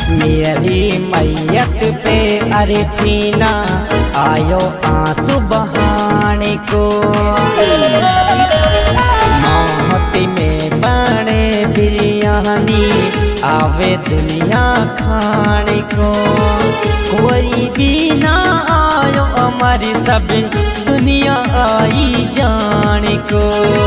मेरी मैयत पे अरे फीना आयो आंसू बहाने को। मोहती में बने बिरयानी आवे दुनिया खाने को। कोई भी ना आयो हमारी सब दुनिया आई जाने को।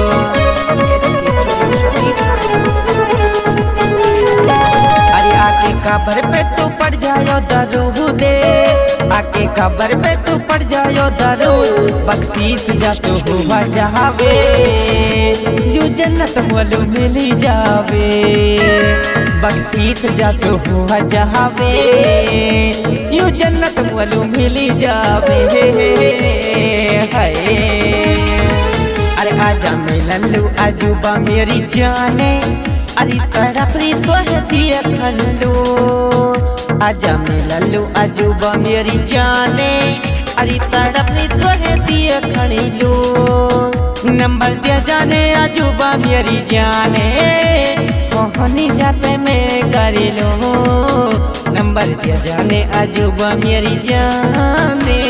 अरे आके कब्र पे तू पड़ जायो दरूदे, आके कब्र पे तू पड़ जायो दरूद। बख्शीश जसो हुआ जावे यू जन्नत वालों मिली जावे। बख्शीश जसो हुआ जावे यू जन्नत वालों मिली जावे। हाय अरे आजा मिललू अजूबा मेरी जाने, अरे तड़परी तो है दिया खल्लू। आजा मिललू अजूबा मेरी जाने, अरे तड़परी तो है दिया खड़ीलू। नंबर दिया जाने अजूबा मेरी जाने, मोहनी जापे में करी लो। नंबर दिया जाने अजूबा मेरी जाने।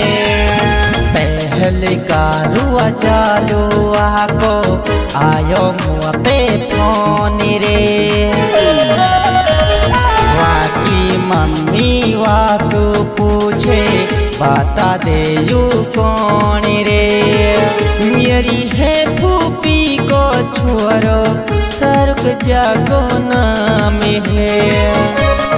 पहले कारुआ चालू आको आयो मुआ पे फोन रे। वाकी मम्मी वासु पूछे बता दे यू कौन रे। मेरी है फूफी को छोरो सरुक जागो नाम है।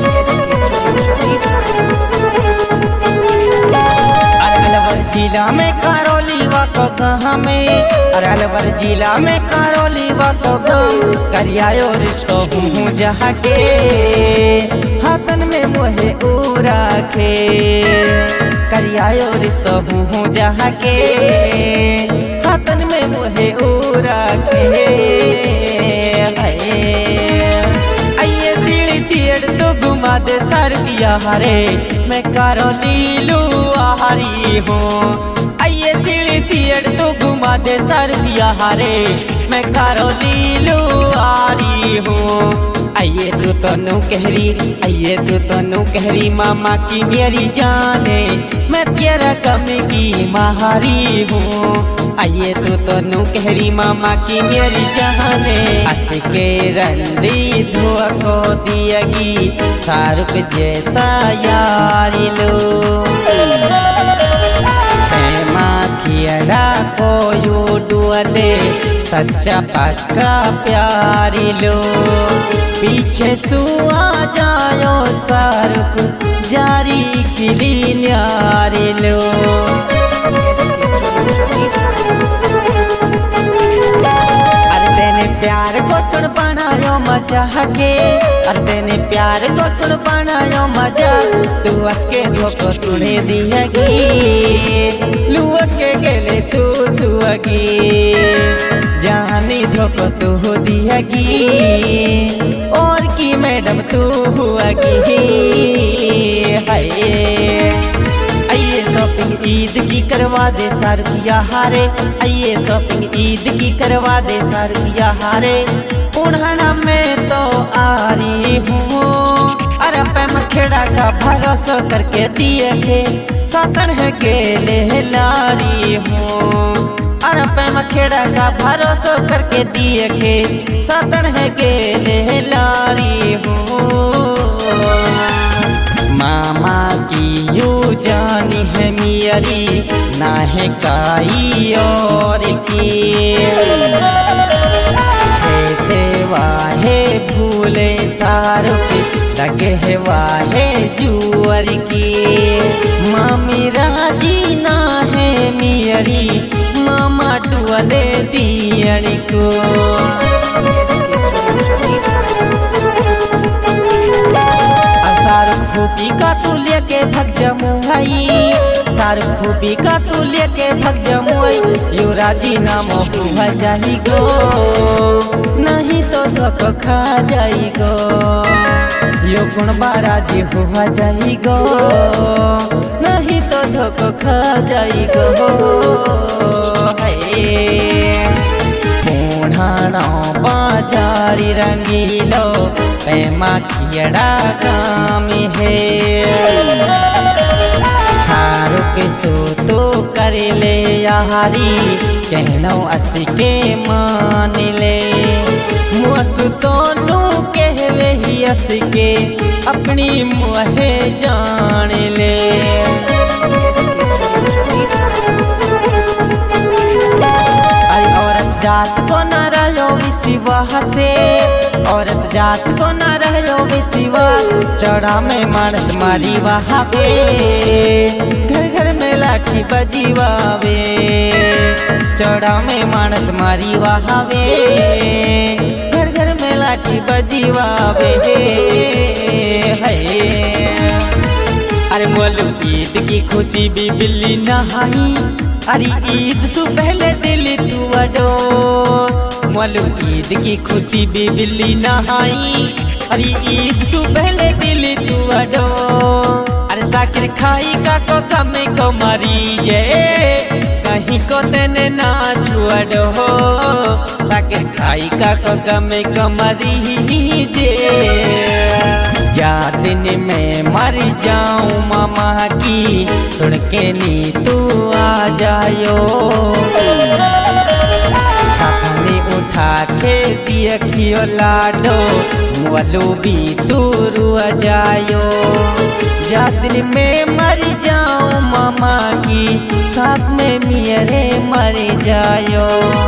जिला में करौली वाको गाँव में, अलवर जिला में करौली वाको गाँव। करियायो रिश्तो हूँ जहाँ के हाथन में मोहे उरा के। करियायो रिश्तो हूँ जहाँ के हाथन में मोहे उरा के। आइए सीढ़ी सीढ़ तो घुमा दे सर किया हरे, मैं करौली लू आहारी हूँ। आइए सीढ़ी सीढ़ तो घुमा दे सर किया हरे, मैं करौली लू आरी हूँ। आइए तू तो नू कहरी, आइए तू तो नू कहरी मामा की मेरी जाने, मैं तेरा कम की महारी हूँ। आइए तू तो नू कहरी मामा की मेरी जाने। हंस के रंडी धुआ को दियगी शाहरुख जैसा यारी लो। खियड़ा को यू डुअले सच्चा पक्का प्यारी लो। पीछे सुआ जायो शाहरुख जारी किली न्यारी लो। प्यार को सुन बनायो मजा के, अरे तेने प्यार को सुन बनायो मजा। तू असके धोको सुने दियगी लुआ के गेले तू सुअगी। जानी धोको तू दियगी और की मैडम तू हुआगी। हाय आइए शॉपिंग ईद की करवा दे सारकिया हारे। आइए शॉपिंग ईद की करवा दे सारकिया हारे। उन्हाना में तो आ रही हूँ, अरे पे मखेड़ा का भरोसा करके दिए के सातन है गेले लारी हूँ। अरे पे मखेड़ा का भरोसा करके दिए के सातन है गेले लारी हूँ। मामा की यू जानी है मेरी ना है काई और की। ऐसे वाहे भूले शाहरुख लगे है वाहे जुअर की। मामी राजी ना है मेरी मामा टुअले दियणी को। शाहरुख फूफी का तू लेके भग जमुई, शाहरुख फूफी का तू लेके भग जमुई। यू राजी नामो हुआ जाही गो, नहीं तो धोखो खा जाई गो। यो गुण बाराजी हुआ जाही गो, नहीं तो धोखो खा जाई गो। पूर्णाना बाजारी रंगीलो पे माखियड़ा का करे ले यारी कहनो अस के मान ले मुसु तोनू कहवे ही अस के अपनी मुहे जान ले। औरत जात को न रहो विश्वास से, औरत जात को न रहो विश्वास, चौड़ा में मानस मारी वहावे घर घर में लाठी बजीवावे, चौड़ा में मानस मारी वहावे घर घर में लाठी बजीवावे। अरे बोलो ईद की खुशी भी बिल्ली नहाई, अरे ईद से पहले दिल्ली तू अडो, बोलो ईद की खुशी भी बिल्ली नहाई, अरे ईद से पहले दिल्ली तू अडो। अरे साकिर खाई का को कमे को मरी जे कहीं को तेने ना छुअडो, साकिर खाई का को कमे को मरी जे जा दिन में मर जाऊं मामा की सुन के नी तू आ जायो, काफने उठा के दियो लाडो मुअलो भी तू रुआ जायो, जा दिन में मर जाऊं मामा की साथ में मेरे मर जायो।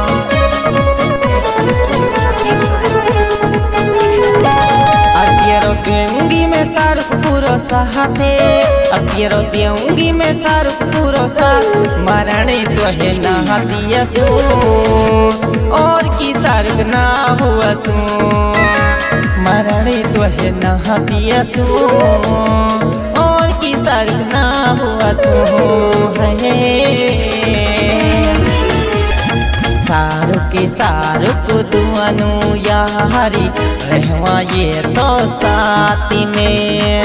दूंगी मैं शाहरुख पूरो साथे, अतियरो दूंगी मैं शाहरुख पूरो साथ, मरने तो है ना दियसू और की शाहरुख ना हुआ सू, मरने तो है ना दियसू और की शाहरुख ना हुआ सू है। शाहरुख दुआनु यारी रहवा ये तो साथी में,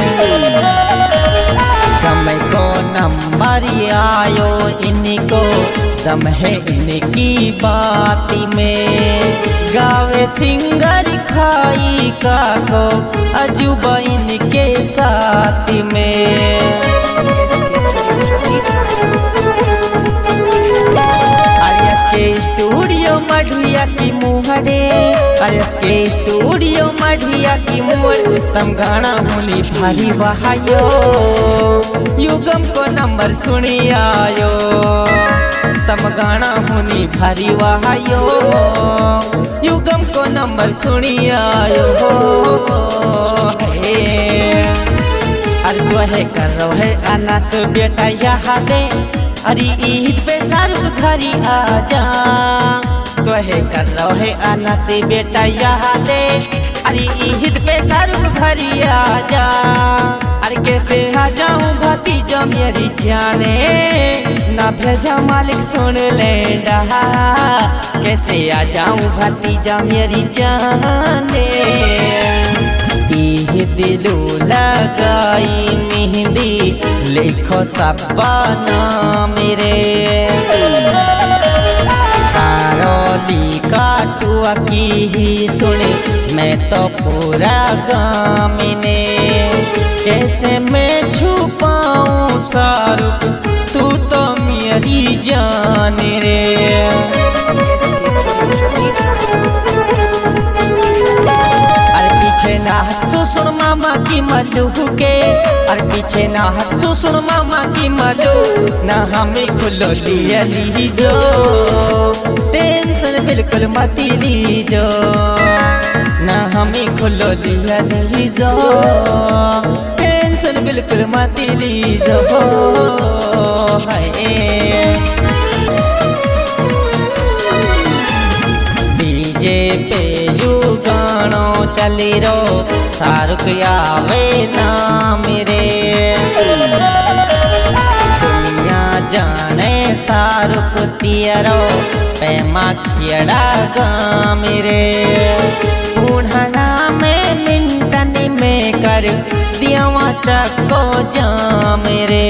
समय को नंबर आयो इनको दम है इनकी बाती में, गावे सिंगर खाई का को अजूबा इनके साथी में। स्टूडियो मढ़िया की मुहरे, अरे के स्टूडियो मढ़िया की मुहर, तम गाना मुनि भारी बहायो युगम को नंबर सुनी आयो, तम गाना मुनि भारी बहायो युगम को नंबर सुनी आयो। अरे तो है कर रो है अनस बेटा यहाँ दे, अरे ईद पे शाहरुख घरी आजा, तो है कर रहो है आना से बेटा यहाँ दे, अरे ईद पे शाहरुख घरी आजा, अरे कैसे आ जाऊं भतीजा मेरी जाने ना भेजा मालिक सुन लेंडा, कैसे आ जाऊं भतीजा मेरी जाने। दिलो लगाई मेहंदी लिखो सपना मेरे, कारोली काटुआ की ही सुने मैं तो पूरा गामिने, कैसे मैं छुपाऊं शाहरुख तू तो मेरी जान रे। पीछे ना हंसो सुन मामा की मल्लू के, और पीछे ना हंसो सुन मामा की मल्लू, ना हमें खुलो लिया लीजो टेंशन बिल्कुल मत लीजो, ना हमें खुलो लिया लीजो टेंशन बिल्कुल मत लीजो। डीजे पे यू गानो चली रो शाहरुख आवे ना मेरे, दुनिया जाने शाहरुख तियरो पैमा खियड़ा गा मेरे, उड़ाना में मिंटन में कर दिया चको जा मेरे।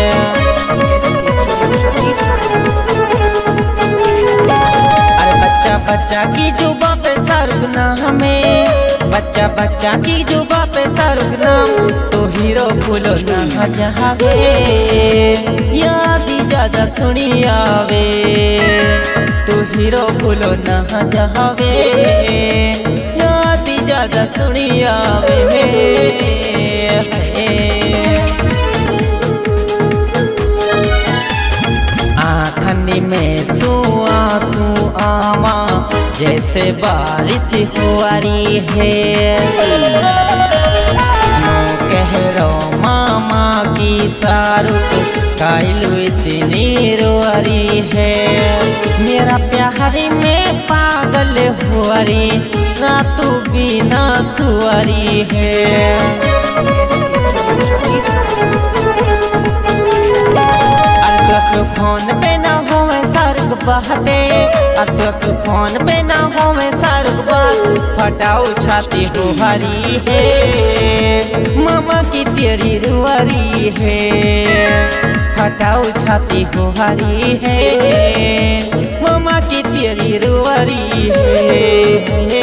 बच्चा की जुबा पे शाहरुख नाम है, बच्चा बच्चा की जुबा पे शाहरुख नाम, तो हीरो फूलो ना जहावे याद ज्यादा सुनी आवे, तू हीरो भूलो ना जावे, याद ज्यादा सुनी आवे। आँखनी में आंसू आमा जैसे बारिश हुआरी है, कह रो मामा की शाहरुख काइलू इतनी रुआरी है, मेरा प्यारी में पागल हुआरी रातू बिना सुआरी है। फोन पे ना होवे सारुक बहते, फोन पे ना होवे सारुक बात, फटाओ छाती हो हरी है, मामा की तेरी रुआरी है, फटाओ छाती हो हरी है, मामा की तेरी रुआरी है।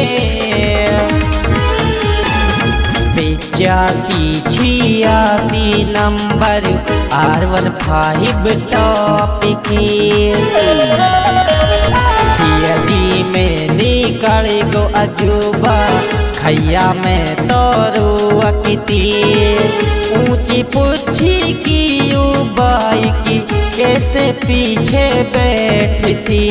85 नंबर R15 टॉप की जी में निकल गो अजूबा, खैया में तोरुआ की ऊंची पूछी की बाइक कैसे पीछे बैठती,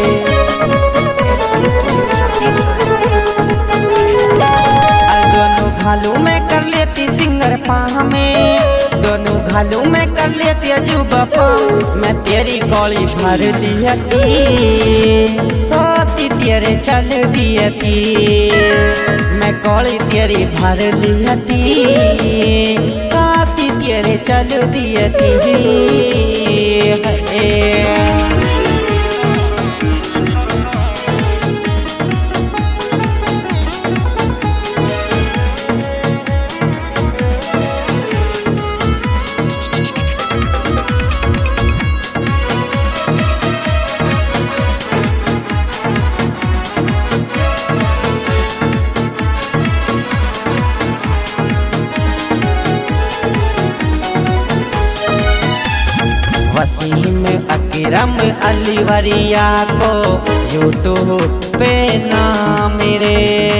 दोनों घालू में कर लेती सिंगर पाह में, दोनों घालू में कर लेती अजूबा पाँव, मैं तेरी कौड़ी भर दिया थी, साथी तेरे चल दिया थी, मैं कौड़ी तेरी भर लिया थी, साथी तेरे चल दिया थी। वसीम अकरम अलवरिया को यूट्यूब पे ना मेरे,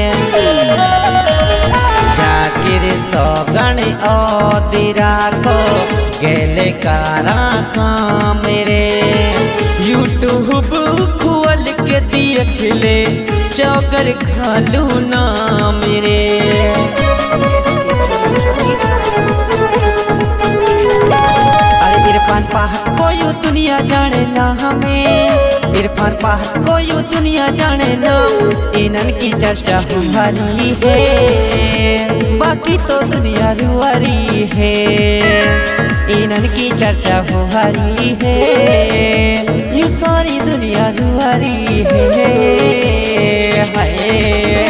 जाकिर सौगन औदिरा को गेले कारा का मेरे, यूट्यूब खोल के देख ले चौकर खालू ना मेरे। इरफान पहाड़ को यू दुनिया जाने ना हमें, इरफान पहाड़ को यू दुनिया जाने ना, इनन की चर्चा हमारी है, बाकी तो दुनिया रुआरी है, इनन की चर्चा हमारी है, यू सारी दुनिया रुआरी है।